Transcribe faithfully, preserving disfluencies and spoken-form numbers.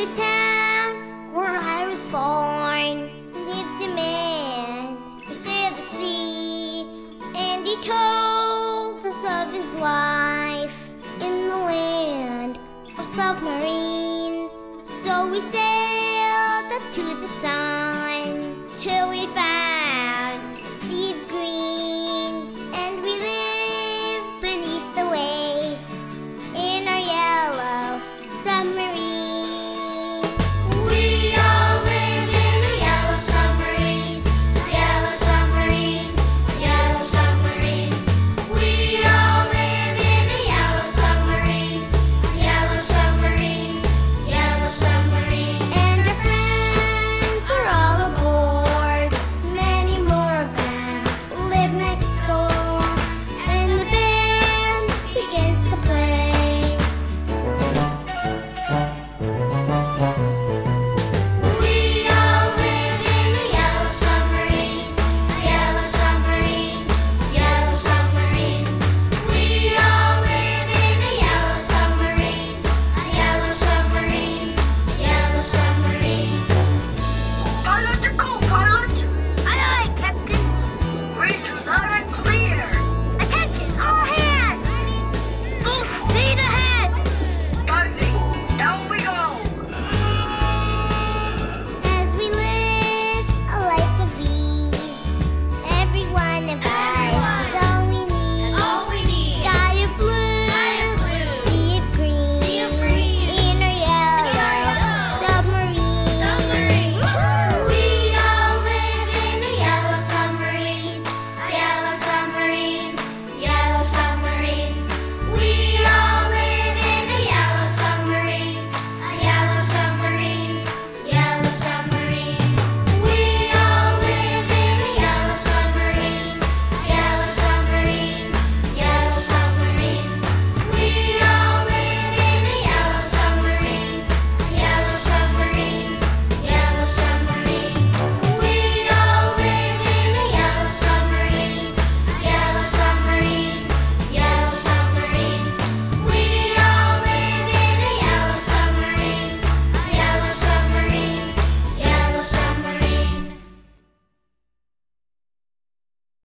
the town where I was born lived a man who sailed the sea, and he told us of his life in the land of submarines. So we sailed up to the sun till we found